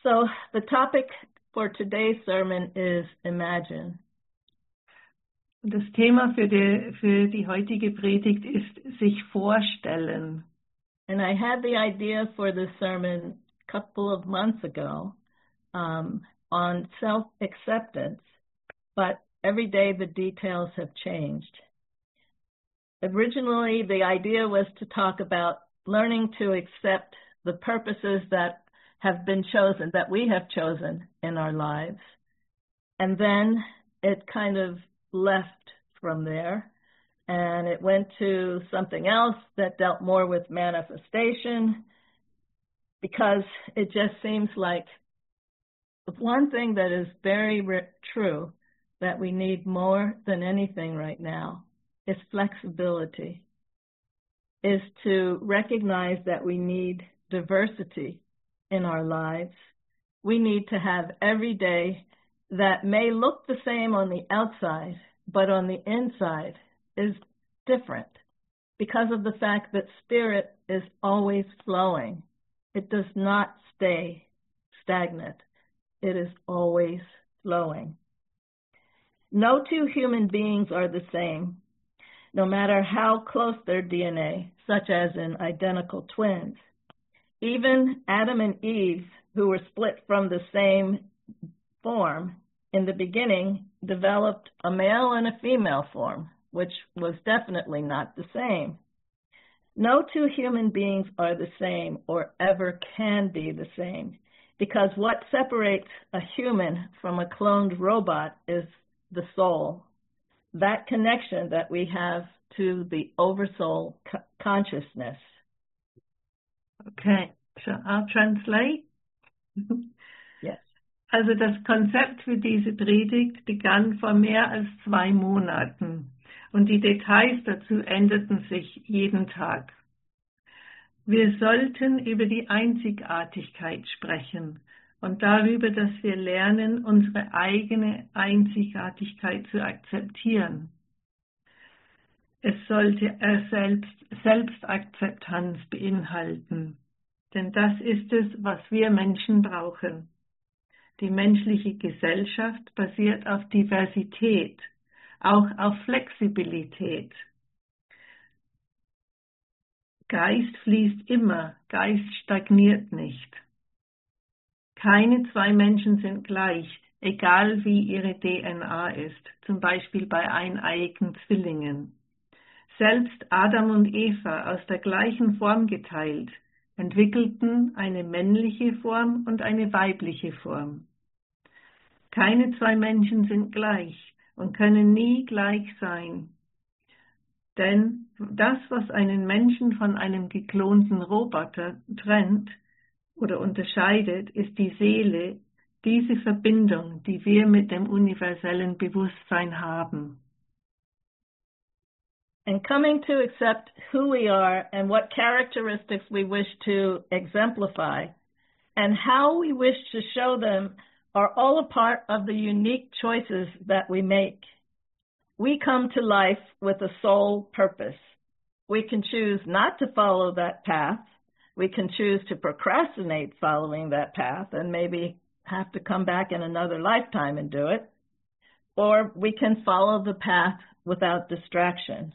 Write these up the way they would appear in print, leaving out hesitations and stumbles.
So the topic for today's sermon is imagine. Das Thema für die heutige Predigt ist sich vorstellen. And I had the idea for this sermon a couple of months ago on self-acceptance, but every day the details have changed. Originally, the idea was to talk about learning to accept the purposes that have been chosen, that we have chosen in our lives. And then it kind of left from there, and it went to something else that dealt more with manifestation, because it just seems like one thing that is very true that we need more than anything right now is flexibility, is to recognize that we need diversity in our lives. We need to have every day that may look the same on the outside, but on the inside is different because of the fact that spirit is always flowing. It does not stay stagnant. It is always flowing. No two human beings are the same, no matter how close their DNA, such as in identical twins. Even Adam and Eve, who were split from the same form, in the beginning developed a male and a female form, which was definitely not the same. No two human beings are the same or ever can be the same, because what separates a human from a cloned robot is the soul, that connection that we have to the oversoul consciousness. Okay, so I'll translate. Yes. Also das Konzept für diese Predigt begann vor mehr als 2 Monaten und die Details dazu änderten sich jeden Tag. Wir sollten über die Einzigartigkeit sprechen und darüber, dass wir lernen, unsere eigene Einzigartigkeit zu akzeptieren. Es sollte Selbstakzeptanz beinhalten, denn das ist es, was wir Menschen brauchen. Die menschliche Gesellschaft basiert auf Diversität, auch auf Flexibilität. Geist fließt immer, Geist stagniert nicht. Keine 2 Menschen sind gleich, egal wie ihre DNA ist, zum Beispiel bei eineiigen Zwillingen. Selbst Adam und Eva, aus der gleichen Form geteilt, entwickelten eine männliche Form und eine weibliche Form. Keine 2 Menschen sind gleich und können nie gleich sein. Denn das, was einen Menschen von einem geklonten Roboter trennt oder unterscheidet, ist die Seele, diese Verbindung, die wir mit dem universellen Bewusstsein haben. And coming to accept who we are and what characteristics we wish to exemplify and how we wish to show them are all a part of the unique choices that we make. We come to life with a sole purpose. We can choose not to follow that path. We can choose to procrastinate following that path and maybe have to come back in another lifetime and do it. Or we can follow the path without distraction.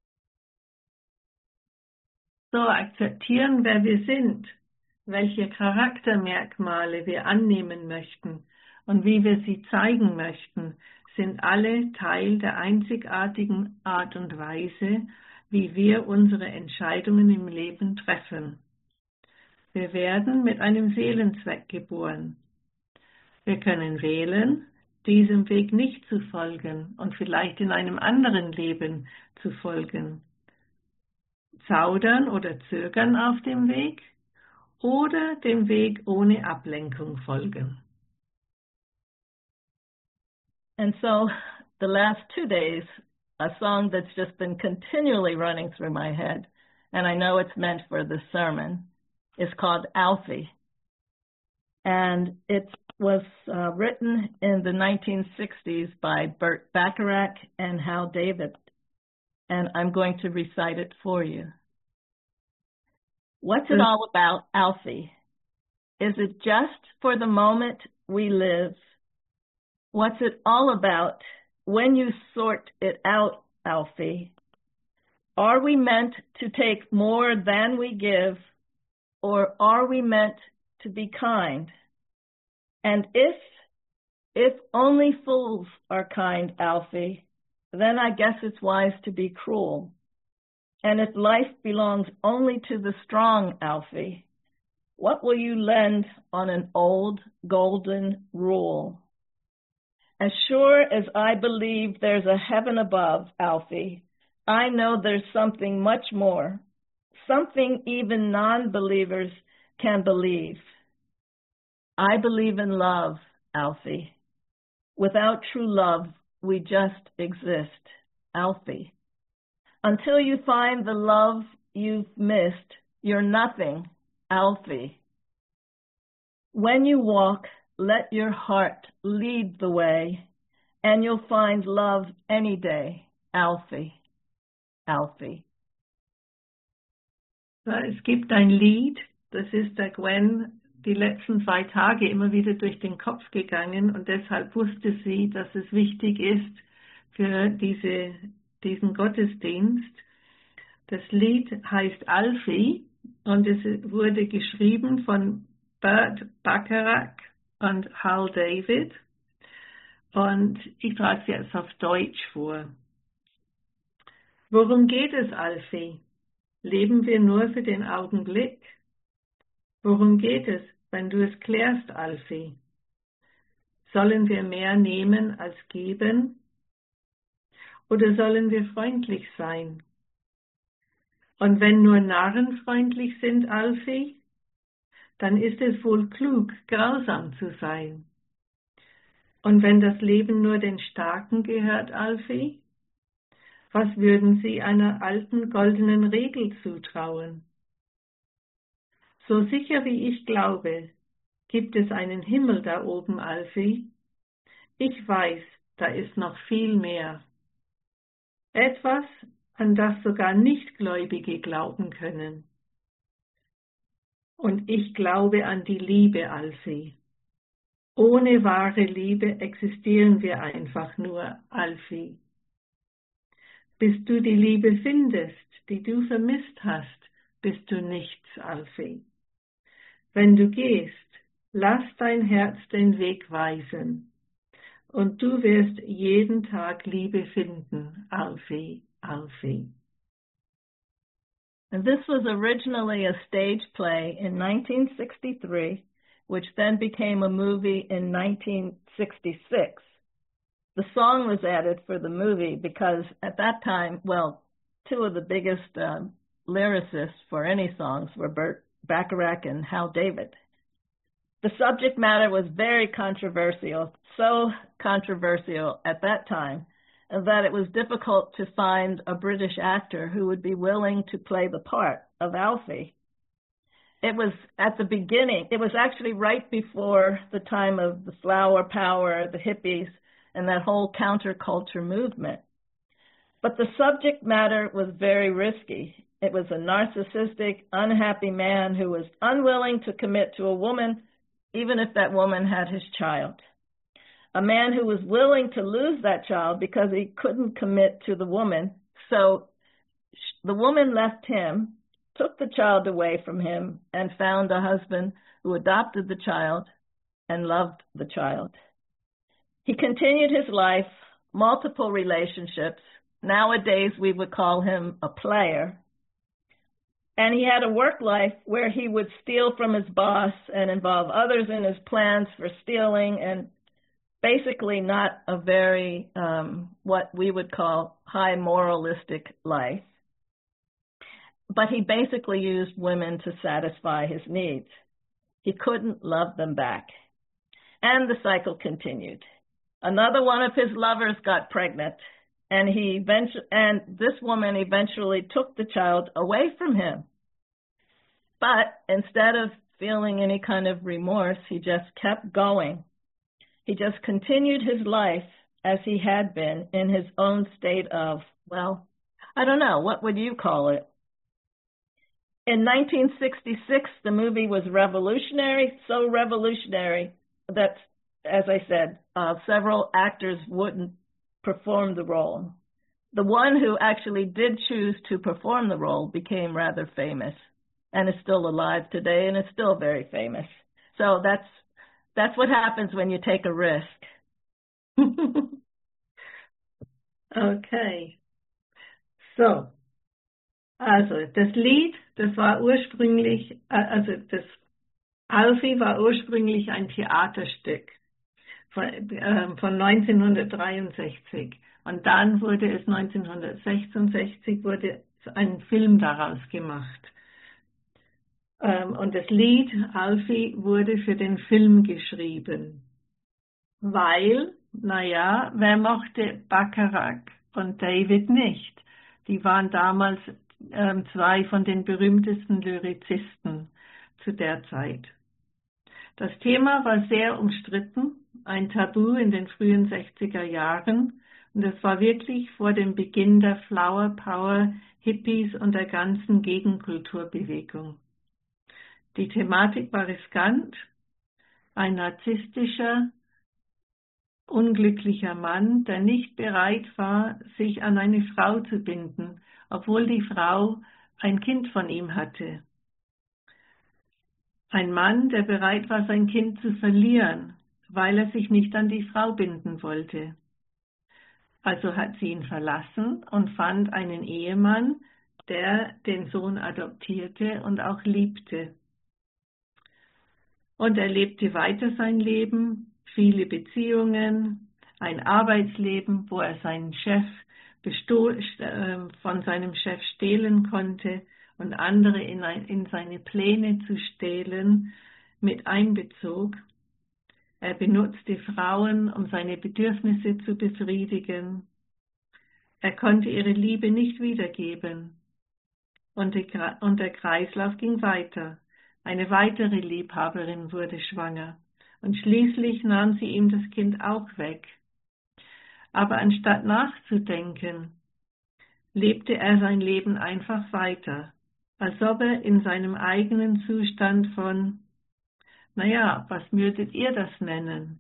So akzeptieren, wer wir sind, welche Charaktermerkmale wir annehmen möchten und wie wir sie zeigen möchten, sind alle Teil der einzigartigen Art und Weise, wie wir unsere Entscheidungen im Leben treffen. Wir werden mit einem Seelenzweck geboren. Wir können wählen, diesem Weg nicht zu folgen und vielleicht in einem anderen Leben zu folgen. Zaudern oder zögern auf dem Weg oder dem Weg ohne Ablenkung folgen. And so the last 2 days, a song that's just been continually running through my head, and I know it's meant for the sermon, is called Alfie. And it was written in the 1960s by Burt Bacharach and Hal David. And I'm going to recite it for you. What's it all about, Alfie? Is it just for the moment we live? What's it all about when you sort it out, Alfie? Are we meant to take more than we give, or are we meant to be kind? And if only fools are kind, Alfie, then I guess it's wise to be cruel. And if life belongs only to the strong, Alfie, what will you lend on an old golden rule? As sure as I believe there's a heaven above, Alfie, I know there's something much more, something even non-believers can believe. I believe in love, Alfie. Without true love, we just exist, Alfie. Until you find the love you've missed, you're nothing, Alfie. When you walk, let your heart lead the way, and you'll find love any day, Alfie, Alfie. Es gibt ein Lied, das ist der Gwen die letzten 2 Tage immer wieder durch den Kopf gegangen und deshalb wusste sie, dass es wichtig ist für diesen Gottesdienst. Das Lied heißt Alfie und es wurde geschrieben von Burt Bacharach und Hal David und ich trage es jetzt auf Deutsch vor. Worum geht es, Alfie? Leben wir nur für den Augenblick? Worum geht es, wenn du es klärst, Alfie? Sollen wir mehr nehmen als geben? Oder sollen wir freundlich sein? Und wenn nur Narren freundlich sind, Alfie, dann ist es wohl klug, grausam zu sein. Und wenn das Leben nur den Starken gehört, Alfie, was würden Sie einer alten goldenen Regel zutrauen? So sicher wie ich glaube, gibt es einen Himmel da oben, Alfie. Ich weiß, da ist noch viel mehr. Etwas, an das sogar Nichtgläubige glauben können. Und ich glaube an die Liebe, Alfie. Ohne wahre Liebe existieren wir einfach nur, Alfie. Bis du die Liebe findest, die du vermisst hast, bist du nichts, Alfie. Wenn du gehst, lass dein Herz den Weg weisen. Und du wirst jeden Tag Liebe finden, Alfie, Alfie. And this was originally a stage play in 1963, which then became a movie in 1966. The song was added for the movie because at that time, well, 2 of the biggest lyricists for any songs were Burt Bacharach and Hal David. The subject matter was very controversial, so controversial at that time that it was difficult to find a British actor who would be willing to play the part of Alfie. It was at the beginning, it was actually right before the time of the flower power, the hippies, and that whole counterculture movement. But the subject matter was very risky. It was a narcissistic, unhappy man who was unwilling to commit to a woman, even if that woman had his child. A man who was willing to lose that child because he couldn't commit to the woman. So the woman left him, took the child away from him, and found a husband who adopted the child and loved the child. He continued his life, multiple relationships. Nowadays, we would call him a player. And he had a work life where he would steal from his boss and involve others in his plans for stealing, and basically not a very, what we would call high moralistic life. But he basically used women to satisfy his needs. He couldn't love them back. And the cycle continued. Another one of his lovers got pregnant, and this woman eventually took the child away from him. But instead of feeling any kind of remorse, he just kept going. He just continued his life as he had been in his own state of, well, I don't know, what would you call it? In 1966, the movie was revolutionary, so revolutionary that, as I said, several actors wouldn't perform the role. The one who actually did choose to perform the role became rather famous and is still alive today and is still very famous. So that's what happens when you take a risk. Okay. So, also das Lied, das war ursprünglich, das Alfie war ursprünglich ein Theaterstück von 1963 und dann wurde es 1966 wurde ein Film daraus gemacht. Und das Lied Alfie wurde für den Film geschrieben, weil, naja, wer mochte Bacharach und David nicht? Die waren damals zwei von den berühmtesten Lyrizisten zu der Zeit. Das Thema war sehr umstritten, ein Tabu in den frühen 60er Jahren, und es war wirklich vor dem Beginn der Flower Power, Hippies und der ganzen Gegenkulturbewegung. Die Thematik war riskant. Ein narzisstischer, unglücklicher Mann, der nicht bereit war, sich an eine Frau zu binden, obwohl die Frau ein Kind von ihm hatte. Ein Mann, der bereit war, sein Kind zu verlieren, weil er sich nicht an die Frau binden wollte. Also hat sie ihn verlassen und fand einen Ehemann, der den Sohn adoptierte und auch liebte. Und er lebte weiter sein Leben, viele Beziehungen, ein Arbeitsleben, wo er seinen Chef von seinem Chef stehlen konnte und andere in seine Pläne zu stehlen mit einbezog. Er benutzte Frauen, um seine Bedürfnisse zu befriedigen. Er konnte ihre Liebe nicht wiedergeben. Und der Kreislauf ging weiter. Eine weitere Liebhaberin wurde schwanger. Und schließlich nahm sie ihm das Kind auch weg. Aber anstatt nachzudenken, lebte er sein Leben einfach weiter, als ob er in seinem eigenen Zustand von, naja, was würdet ihr das nennen?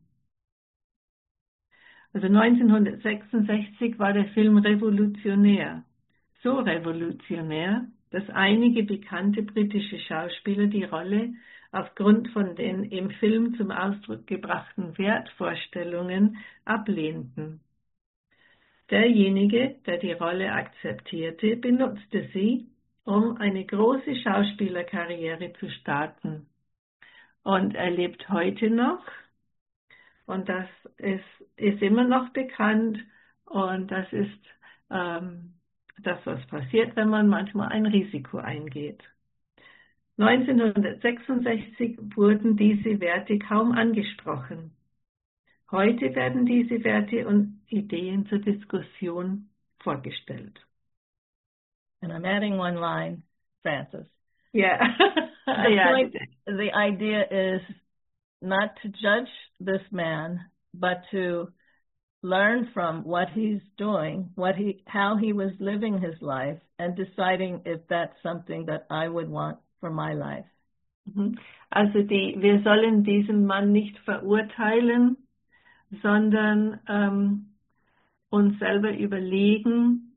Also 1966 war der Film revolutionär. So revolutionär, dass einige bekannte britische Schauspieler die Rolle aufgrund von den im Film zum Ausdruck gebrachten Wertvorstellungen ablehnten. Derjenige, der die Rolle akzeptierte, benutzte sie, um eine große Schauspielerkarriere zu starten. Und er lebt heute noch, und das ist immer noch bekannt, und das ist das, was passiert, wenn man manchmal ein Risiko eingeht. 1966 wurden diese Werte kaum angesprochen. Heute werden diese Werte und Ideen zur Diskussion vorgestellt. And I'm adding one line, Frances. Yeah. The idea is not to judge this man, but to learn from what he's doing, how he was living his life, and deciding if that's something that I would want for my life. Also wir sollen diesen Mann nicht verurteilen, sondern uns selber überlegen,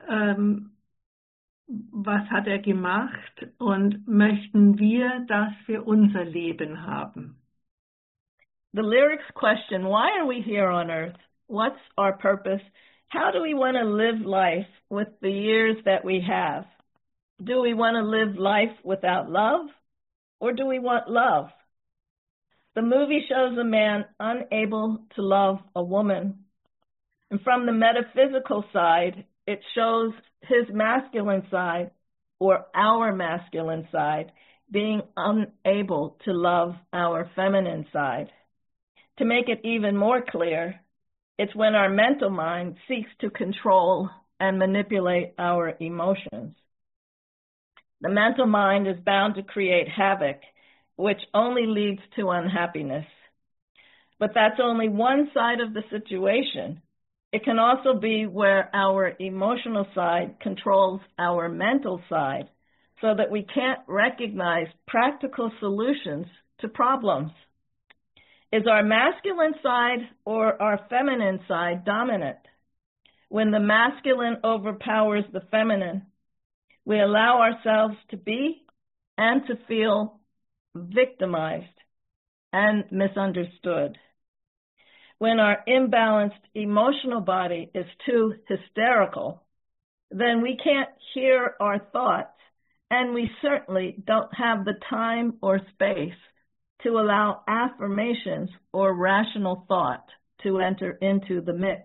was hat er gemacht und möchten wir das für unser Leben haben. The lyrics question, why are we here on earth? What's our purpose? How do we want to live life with the years that we have? Do we want to live life without love, or do we want love? The movie shows a man unable to love a woman. And from the metaphysical side, it shows his masculine side, or our masculine side, being unable to love our feminine side. To make it even more clear, it's when our mental mind seeks to control and manipulate our emotions. The mental mind is bound to create havoc, which only leads to unhappiness. But that's only one side of the situation. It can also be where our emotional side controls our mental side, so that we can't recognize practical solutions to problems. Is our masculine side or our feminine side dominant? When the masculine overpowers the feminine, we allow ourselves to be and to feel victimized and misunderstood. When our imbalanced emotional body is too hysterical, then we can't hear our thoughts, and we certainly don't have the time or space to allow affirmations or rational thought to enter into the mix.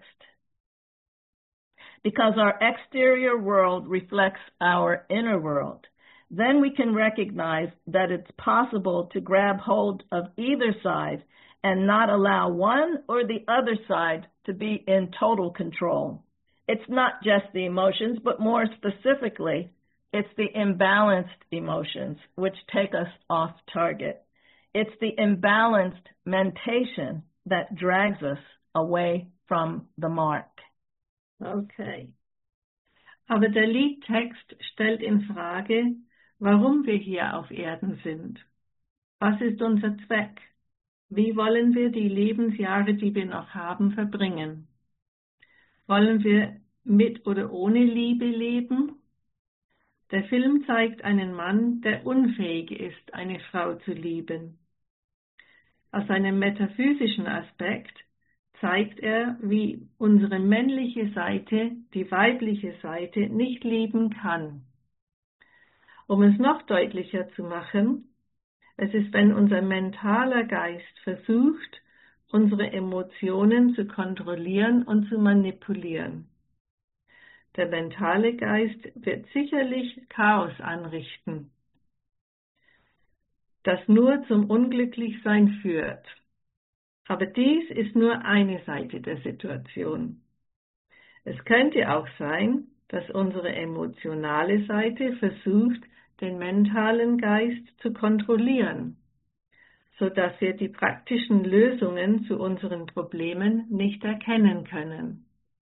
Because our exterior world reflects our inner world, then we can recognize that it's possible to grab hold of either side and not allow one or the other side to be in total control. It's not just the emotions, but more specifically, it's the imbalanced emotions which take us off target. It's the imbalanced mentation that drags us away from the mark. Okay. Aber der Liedtext stellt in Frage, warum wir hier auf Erden sind. Was ist unser Zweck? Wie wollen wir die Lebensjahre, die wir noch haben, verbringen? Wollen wir mit oder ohne Liebe leben? Der Film zeigt einen Mann, der unfähig ist, eine Frau zu lieben. Aus einem metaphysischen Aspekt zeigt er, wie unsere männliche Seite die weibliche Seite nicht lieben kann. Um es noch deutlicher zu machen, es ist, wenn unser mentaler Geist versucht, unsere Emotionen zu kontrollieren und zu manipulieren. Der mentale Geist wird sicherlich Chaos anrichten, das nur zum Unglücklichsein führt. Aber dies ist nur eine Seite der Situation. Es könnte auch sein, dass unsere emotionale Seite versucht, den mentalen Geist zu kontrollieren, sodass wir die praktischen Lösungen zu unseren Problemen nicht erkennen können.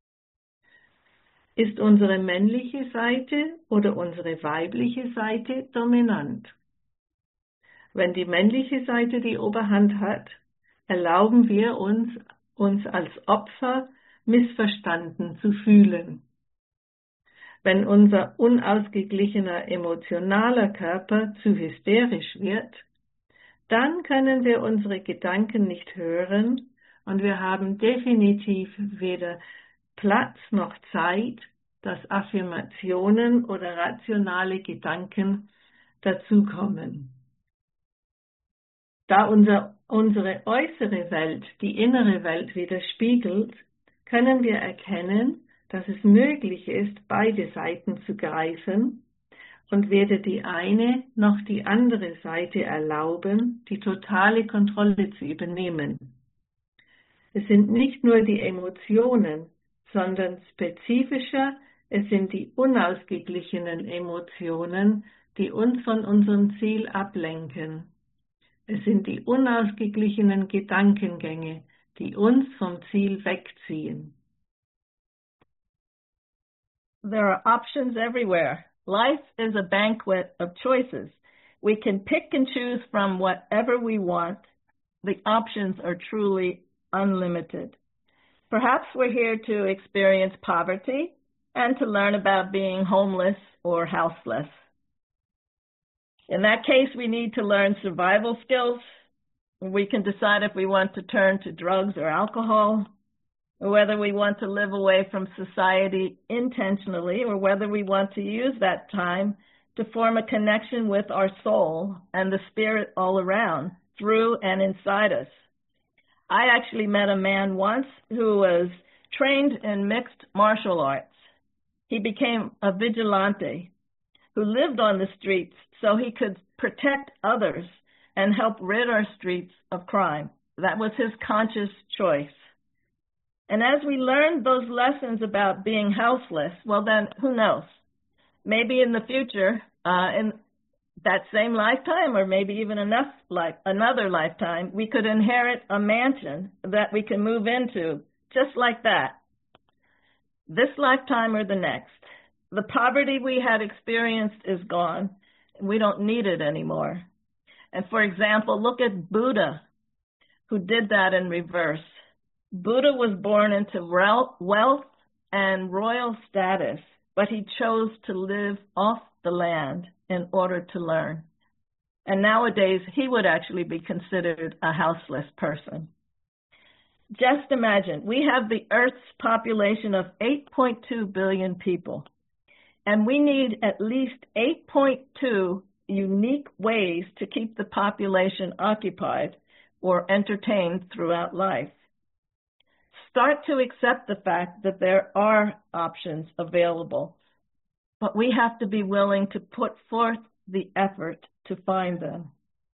Ist unsere männliche Seite oder unsere weibliche Seite dominant? Wenn die männliche Seite die Oberhand hat, erlauben wir uns als Opfer missverstanden zu fühlen. Wenn unser unausgeglichener emotionaler Körper zu hysterisch wird, dann können wir unsere Gedanken nicht hören und wir haben definitiv weder Platz noch Zeit, dass Affirmationen oder rationale Gedanken dazukommen. Da unsere äußere Welt die innere Welt widerspiegelt, können wir erkennen, dass es möglich ist, beide Seiten zu greifen und weder die eine noch die andere Seite erlauben, die totale Kontrolle zu übernehmen. Es sind nicht nur die Emotionen, sondern spezifischer, es sind die unausgeglichenen Emotionen, die uns von unserem Ziel ablenken. Es sind die unausgeglichenen Gedankengänge, die uns vom Ziel wegziehen. There are options everywhere. Life is a banquet of choices. We can pick and choose from whatever we want. The options are truly unlimited. Perhaps we're here to experience poverty and to learn about being homeless or houseless. In that case, we need to learn survival skills. We can decide if we want to turn to drugs or alcohol, or whether we want to live away from society intentionally, or whether we want to use that time to form a connection with our soul and the spirit all around, through and inside us. I actually met a man once who was trained in mixed martial arts. He became a vigilante who lived on the streets so he could protect others and help rid our streets of crime. That was his conscious choice. And as we learned those lessons about being houseless, well then, who knows? Maybe in the future, in that same lifetime, or maybe even another lifetime, we could inherit a mansion that we can move into, just like that. This lifetime or the next. The poverty we had experienced is gone, We don't need it anymore. And for example, look at Buddha, who did that in reverse. Buddha was born into wealth and royal status, but he chose to live off the land in order to learn. And nowadays, he would actually be considered a houseless person. Just imagine, we have the Earth's population of 8.2 billion people, and we need at least 8.2 unique ways to keep the population occupied or entertained throughout life. Start to accept the fact that there are options available, but we have to be willing to put forth the effort to find them.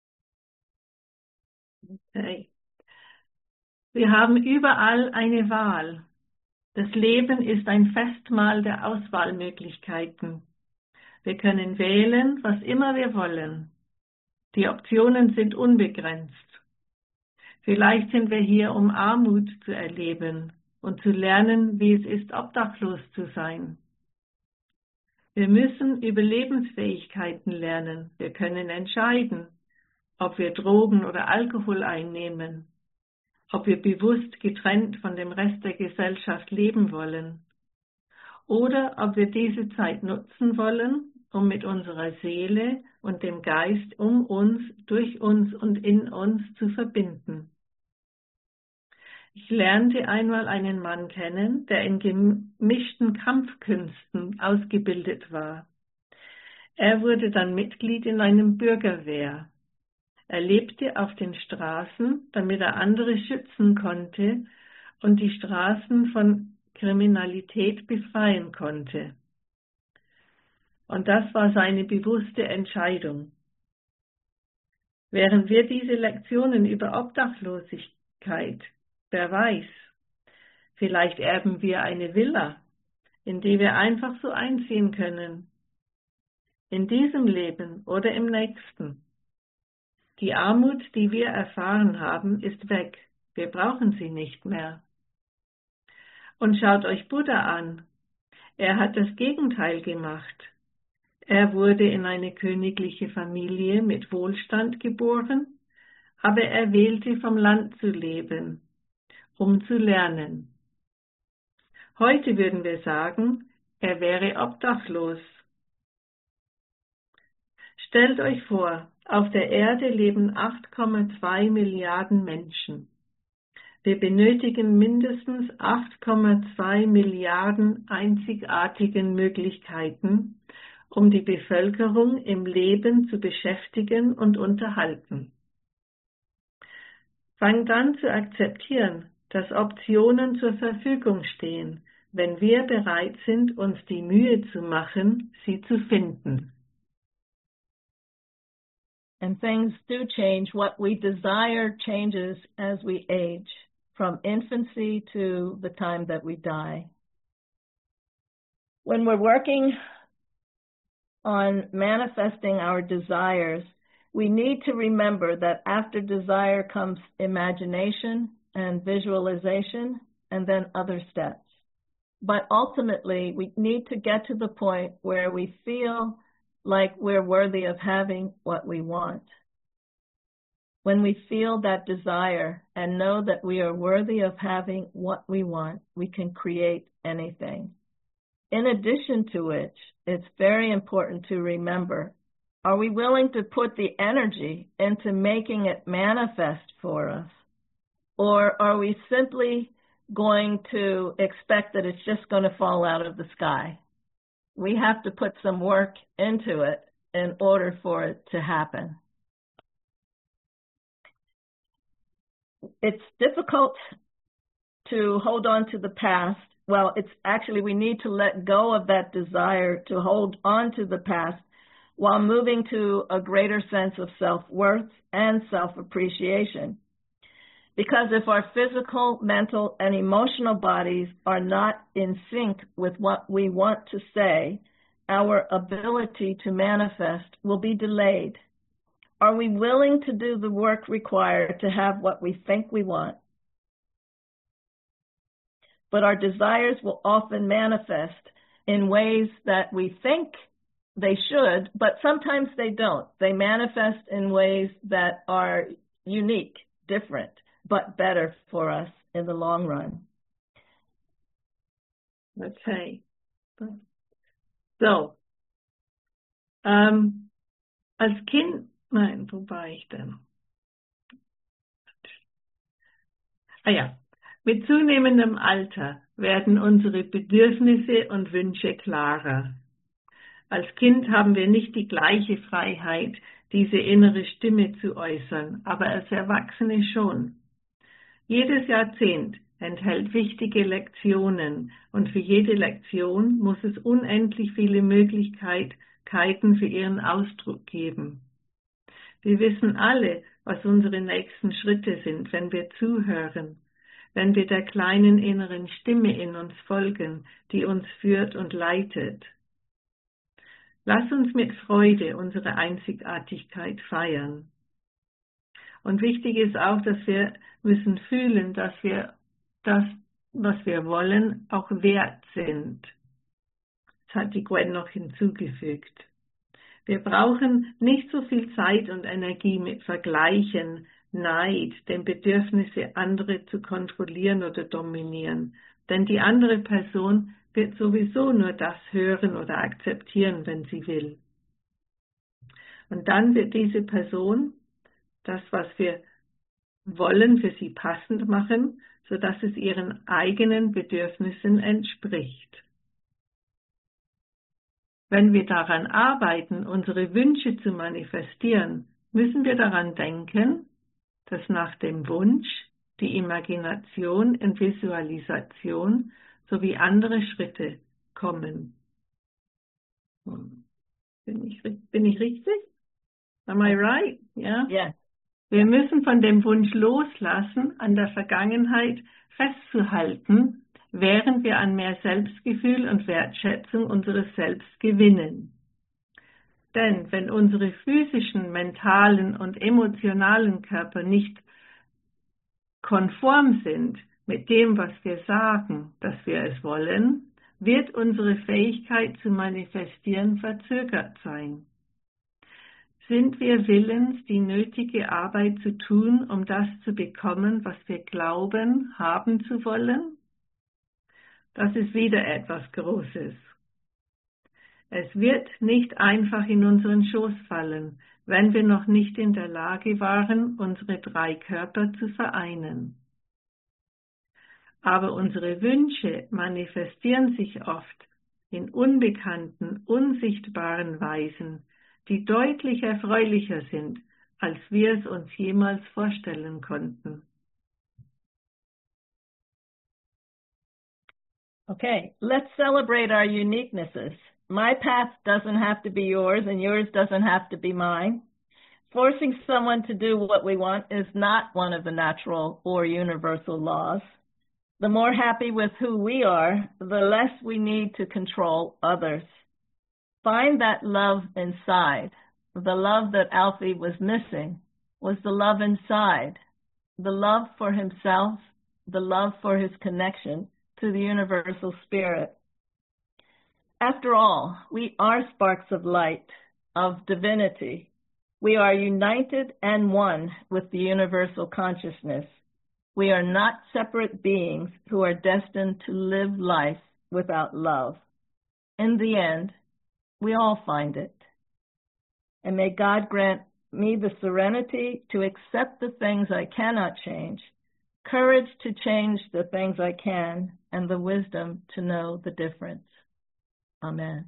Okay. Wir haben überall eine Wahl. Das Leben ist ein Festmahl der Auswahlmöglichkeiten. Wir können wählen, was immer wir wollen. Die Optionen sind unbegrenzt. Vielleicht sind wir hier, um Armut zu erleben und zu lernen, wie es ist, obdachlos zu sein. Wir müssen Überlebensfähigkeiten lernen. Wir können entscheiden, ob wir Drogen oder Alkohol einnehmen, ob wir bewusst getrennt von dem Rest der Gesellschaft leben wollen oder ob wir diese Zeit nutzen wollen, um mit unserer Seele und dem Geist um uns, durch uns und in uns zu verbinden. Ich lernte einmal einen Mann kennen, der in gemischten Kampfkünsten ausgebildet war. Er wurde dann Mitglied in einem Bürgerwehr. Er lebte auf den Straßen, damit er andere schützen konnte und die Straßen von Kriminalität befreien konnte. Und das war seine bewusste Entscheidung. Während wir diese Lektionen über Obdachlosigkeit, wer weiß, vielleicht erben wir eine Villa, in die wir einfach so einziehen können. In diesem Leben oder im nächsten. Die Armut, die wir erfahren haben, ist weg. Wir brauchen sie nicht mehr. Und schaut euch Buddha an. Er hat das Gegenteil gemacht. Er wurde in eine königliche Familie mit Wohlstand geboren, aber er wählte, vom Land zu leben, um zu lernen. Heute würden wir sagen, er wäre obdachlos. Stellt euch vor, auf der Erde leben 8,2 Milliarden Menschen. Wir benötigen mindestens 8,2 Milliarden einzigartigen Möglichkeiten, um die Bevölkerung im Leben zu beschäftigen und unterhalten. Fangt an zu akzeptieren, dass Optionen zur Verfügung stehen, wenn wir bereit sind, uns die Mühe zu machen, sie zu finden. And things do change. What we desire changes as we age, from infancy to the time that we die. When we're working on manifesting our desires, we need to remember that after desire comes imagination and visualization, and then other steps. But ultimately, we need to get to the point where we feel like we're worthy of having what we want. When we feel that desire and know that we are worthy of having what we want, we can create anything. In addition to which, it's very important to remember, are we willing to put the energy into making it manifest for us? Or are we simply going to expect that it's just going to fall out of the sky? We have to put some work into it in order for it to happen. It's difficult to hold on to the past. Well, it's actually, we need to let go of that desire to hold on to the past while moving to a greater sense of self-worth and self-appreciation. Because if our physical, mental, and emotional bodies are not in sync with what we want to say, our ability to manifest will be delayed. Are we willing to do the work required to have what we think we want? But our desires will often manifest in ways that we think they should, but sometimes they don't. They manifest in ways that are unique, different, but better for us in the long run. Okay. So, als Kind, nein, wo war ich denn? Mit zunehmendem Alter werden unsere Bedürfnisse und Wünsche klarer. Als Kind haben wir nicht die gleiche Freiheit, diese innere Stimme zu äußern, aber als Erwachsene schon. Jedes Jahrzehnt enthält wichtige Lektionen und für jede Lektion muss es unendlich viele Möglichkeiten für ihren Ausdruck geben. Wir wissen alle, was unsere nächsten Schritte sind, wenn wir zuhören, wenn wir der kleinen inneren Stimme in uns folgen, die uns führt und leitet. Lass uns mit Freude unsere Einzigartigkeit feiern. Und wichtig ist auch, dass wir müssen fühlen, dass wir das, was wir wollen, auch wert sind. Das hat die Gwen noch hinzugefügt. Wir brauchen nicht so viel Zeit und Energie mit Vergleichen, Neid, dem Bedürfnisse, andere zu kontrollieren oder dominieren. Denn die andere Person wird sowieso nur das hören oder akzeptieren, wenn sie will. Und dann wird diese Person das, was wir wollen, für sie passend machen, sodass es ihren eigenen Bedürfnissen entspricht. Wenn wir daran arbeiten, unsere Wünsche zu manifestieren, müssen wir daran denken, dass nach dem Wunsch die Imagination und Visualisation sowie andere Schritte kommen. Bin ich richtig? Am I right? Ja? Yes. Wir müssen von dem Wunsch loslassen, an der Vergangenheit festzuhalten, während wir an mehr Selbstgefühl und Wertschätzung unseres Selbst gewinnen. Denn wenn unsere physischen, mentalen und emotionalen Körper nicht konform sind mit dem, was wir sagen, dass wir es wollen, wird unsere Fähigkeit zu manifestieren verzögert sein. Sind wir willens, die nötige Arbeit zu tun, um das zu bekommen, was wir glauben, haben zu wollen? Das ist wieder etwas Großes. Es wird nicht einfach in unseren Schoß fallen, wenn wir noch nicht in der Lage waren, unsere 3 Körper zu vereinen. Aber unsere Wünsche manifestieren sich oft in unbekannten, unsichtbaren Weisen, die deutlich erfreulicher sind, als wir es uns jemals vorstellen konnten. Okay, let's celebrate our uniquenesses. My path doesn't have to be yours, and yours doesn't have to be mine. Forcing someone to do what we want is not one of the natural or universal laws. The more happy with who we are, the less we need to control others. Find that love inside. The love that Alfie was missing was the love inside, the love for himself, the love for his connection to the universal spirit. After all, we are sparks of light, of divinity. We are united and one with the universal consciousness. We are not separate beings who are destined to live life without love. In the end, we all find it. And may God grant me the serenity to accept the things I cannot change, courage to change the things I can, and the wisdom to know the difference. Amen.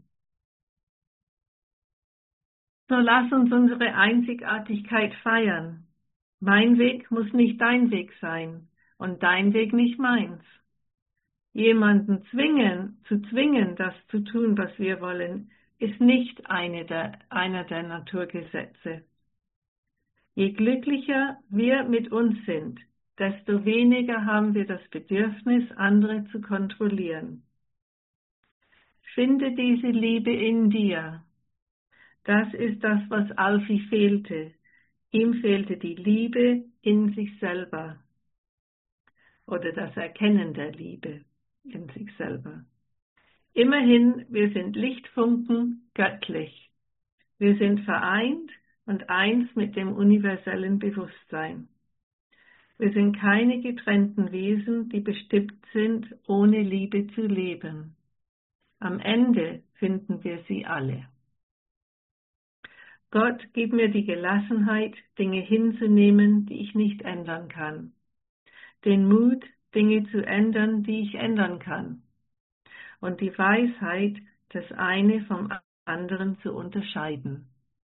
So lass uns unsere Einzigartigkeit feiern. Mein Weg muss nicht dein Weg sein und dein Weg nicht meins. Jemanden zu zwingen, das zu tun, was wir wollen, ist nicht einer der Naturgesetze. Je glücklicher wir mit uns sind, desto weniger haben wir das Bedürfnis, andere zu kontrollieren. Finde diese Liebe in dir. Das ist das, was Alfie fehlte. Ihm fehlte die Liebe in sich selber oder das Erkennen der Liebe in sich selber. Immerhin, wir sind Lichtfunken göttlich. Wir sind vereint und eins mit dem universellen Bewusstsein. Wir sind keine getrennten Wesen, die bestimmt sind, ohne Liebe zu leben. Am Ende finden wir sie alle. Gott, gib mir die Gelassenheit, Dinge hinzunehmen, die ich nicht ändern kann. Den Mut, Dinge zu ändern, die ich ändern kann. Und die Weisheit, das eine vom anderen zu unterscheiden.